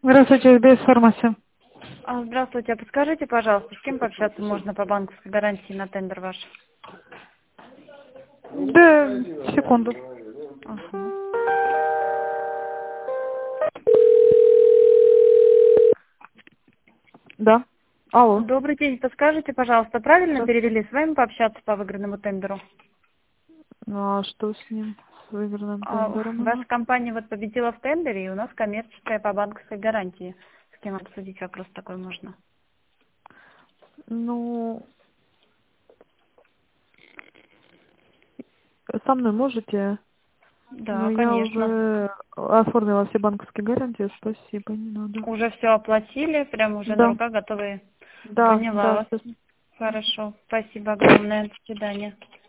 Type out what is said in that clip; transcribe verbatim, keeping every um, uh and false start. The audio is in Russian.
Здравствуйте, СБС фармация. А, Здравствуйте, а подскажите, пожалуйста, с кем пообщаться можно по банковской гарантии на тендер ваш? Да, секунду. Ага. Да. Алло. Добрый день, подскажите, пожалуйста, правильно Да. перевели с вами пообщаться по выигранному тендеру? Ну, а что с ним? С выигранным А, тендером у Ваша нас? компания вот победила в тендере, и у нас коммерческая по банковской гарантии. С кем обсудить вопрос такой можно? Ну, со мной можете? Но Да, я конечно. уже оформила все банковские гарантии, спасибо, не надо. Уже все оплатили, прям уже на Да, руках готовы. да, Поняла да, вас. всё. Хорошо. Спасибо огромное. До свидания.